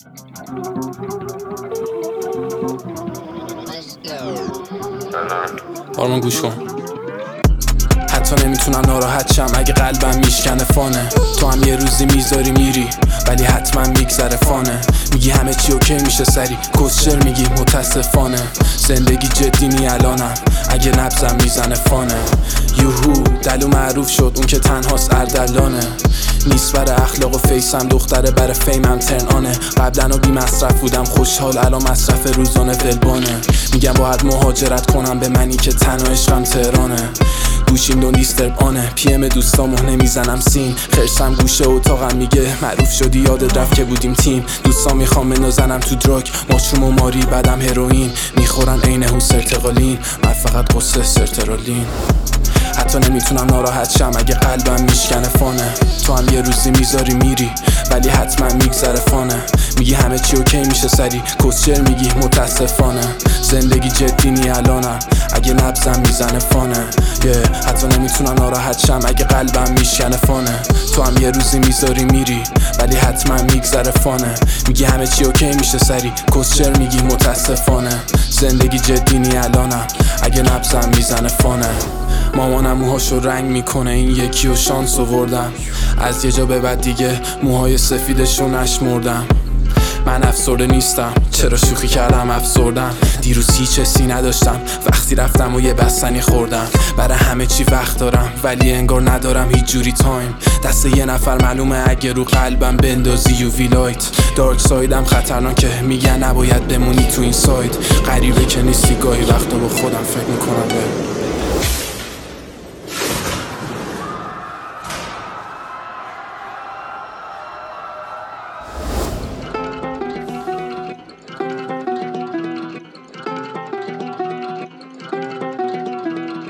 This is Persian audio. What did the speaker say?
آرمان گوش کن. حتی نمیتونم ناراحت شم اگه قلبم میشکنه فانه. تو هم یه روزی میذاری میری ولی حتما میگذره فانه. میگی همه چی اوکی میشه سری، کسچر میگی متاسفانه. زندگی جدی نی الانم اگه نبزم میزنه فانه. یوهو دلو معروف شد اون که تنهاست اردلانه. نیست برای اخلاق و فیسم، دختره برای فیمم ترن آنه. قبلا بی مصرف بودم خوشحال، الان مصرف روزانه ولبانه. میگم باید مهاجرت کنم به منی که تنها عشقم تهرانه. گوشیم دون دیسترب آنه، پی ام دوستامو نمیزنم سین. خرسم گوشه اتاقم میگه معروف شدی یادت رفت که بودیم تیم. دوستان میخوام بنازنم تو دراگ، ماشروم و ماری بعدم هروئین. میخورن عین هوس ارتقالین، من فقط قصه سرترالین. حتی نمیتونم ناراحت شم اگه قلبم میشکنه فانه. تو هم یه روزی میذاری میری ولی حتما میگذره فانه. میگی همه چی اوکی میشه سری، کسچر میگی متاسفانه. زندگی جدی نی الانم اگه نبزم میزنه فانه. حتی نمیتونم ناراحت شم اگه قلبم میشکنه فانه. تو هم یه روزی میذاری میری ولی حتما میگذره فانه. میگی همه چی اوکی میشه سری، کسچر میگی متاسفانه. زندگی جدی نی الانم اگه نبزم میزنه فانه. مامانم موهاشو رنگ میکنه، این یکی و شانس آوردم. از یه جا به بعد دیگه موهای سفیدشو نشمردم. من افسرده نیستم، چرا شوخی کردم افسردم. دیروز هیچ حسی نداشتم، وقتی رفتم و یه بستنی خوردم. برای همه چی وقت دارم ولی انگار ندارم هیچ جوری تایم. دست یه نفر معلومه اگه رو قلبم بندازی یووی لایت. دارک سایدم خطرناکه، میگن نباید بمونی تو این ساید. غریبه که نیستی، گاهی وقتا با خودم فکر میکنم